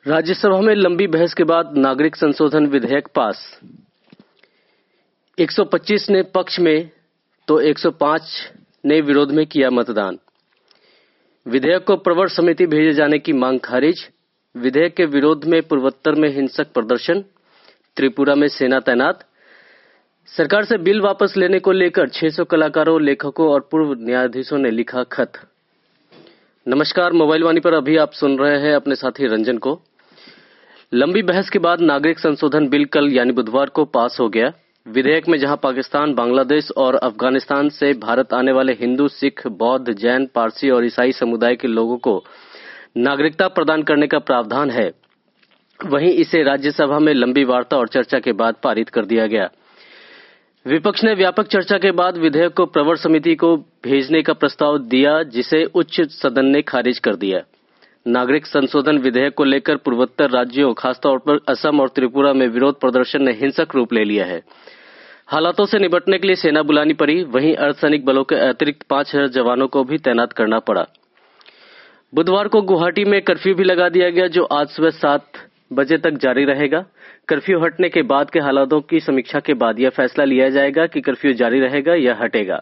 राज्यसभा में लंबी बहस के बाद नागरिक संशोधन विधेयक पास। 125 ने पक्ष में तो 105 ने विरोध में किया मतदान। विधेयक को प्रवर समिति भेजे जाने की मांग खारिज। विधेयक के विरोध में पूर्वोत्तर में हिंसक प्रदर्शन। त्रिपुरा में सेना तैनात। सरकार से बिल वापस लेने को लेकर 600 कलाकारों, लेखकों और पूर्व न्यायाधीशों ने लिखा खत। नमस्कार, मोबाइल वाणी पर अभी आप सुन रहे हैं अपने साथी रंजन को। लंबी बहस के बाद नागरिक संशोधन बिल कल यानी बुधवार को पास हो गया। विधेयक में जहां पाकिस्तान, बांग्लादेश और अफगानिस्तान से भारत आने वाले हिंदू, सिख, बौद्ध, जैन, पारसी और ईसाई समुदाय के लोगों को नागरिकता प्रदान करने का प्रावधान है, वहीं इसे राज्यसभा में लंबी वार्ता और चर्चा के बाद पारित कर दिया गया। विपक्ष ने व्यापक चर्चा के बाद विधेयक को प्रवर समिति को भेजने का प्रस्ताव दिया, जिसे उच्च सदन ने खारिज कर दिया। नागरिक संशोधन विधेयक को लेकर पूर्वोत्तर राज्यों, खासतौर पर असम और त्रिपुरा में विरोध प्रदर्शन ने हिंसक रूप ले लिया है। हालातों से निपटने के लिए सेना बुलानी पड़ी, वहीं अर्धसैनिक बलों के अतिरिक्त 5000 जवानों को भी तैनात करना पड़ा। बुधवार को गुवाहाटी में कर्फ्यू भी लगा दिया गया, जो आज सुबह 7 बजे तक जारी रहेगा। कर्फ्यू हटने के बाद के हालातों की समीक्षा के बाद यह फैसला लिया जाएगा कि कर्फ्यू जारी रहेगा या हटेगा।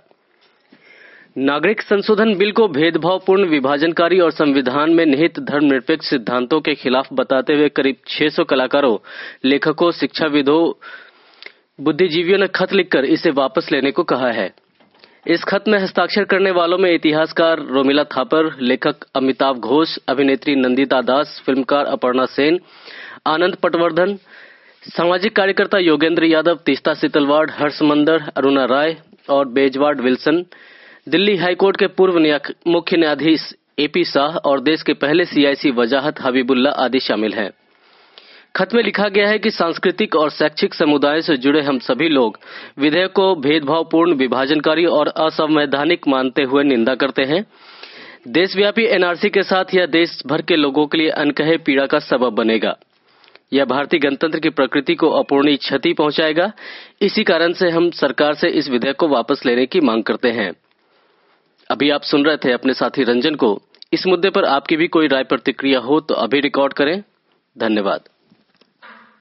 नागरिक संशोधन बिल को भेदभावपूर्ण, विभाजनकारी और संविधान में निहित धर्मनिरपेक्ष सिद्धांतों के खिलाफ बताते हुए करीब 600 कलाकारों, लेखकों, शिक्षाविदों, बुद्धिजीवियों ने खत लिखकर इसे वापस लेने को कहा है। इस खत में हस्ताक्षर करने वालों में इतिहासकार रोमिला थापर, लेखक अमिताभ घोष, अभिनेत्री नंदिता दास, फिल्मकार अपर्णा सेन, आनंद पटवर्धन, सामाजिक कार्यकर्ता योगेंद्र यादव, तीस्ता सितलवाड़, हर्ष मंदर, अरुणा राय और बेजवाड़ विल्सन, दिल्ली हाईकोर्ट के पूर्व मुख्य न्यायाधीश एपी शाह और देश के पहले सीआईसी वजाहत हबीबुल्ला आदि शामिल हैं। खत में लिखा गया है कि सांस्कृतिक और शैक्षिक समुदाय से जुड़े हम सभी लोग विधेयक को भेदभावपूर्ण, विभाजनकारी और असंवैधानिक मानते हुए निंदा करते हैं। देशव्यापी एनआरसी के साथ यह देश भर के लोगों के लिए अनकहे पीड़ा का सबब बनेगा। यह भारतीय गणतंत्र की प्रकृति को अपूर्णीय क्षति पहुंचाएगा। इसी कारण से हम सरकार से इस विधेयक को वापस लेने की मांग करते हैं। अभी आप सुन रहे थे अपने साथी रंजन को। इस मुद्दे पर आपकी भी कोई राय प्रतिक्रिया हो तो अभी रिकॉर्ड करें। धन्यवाद।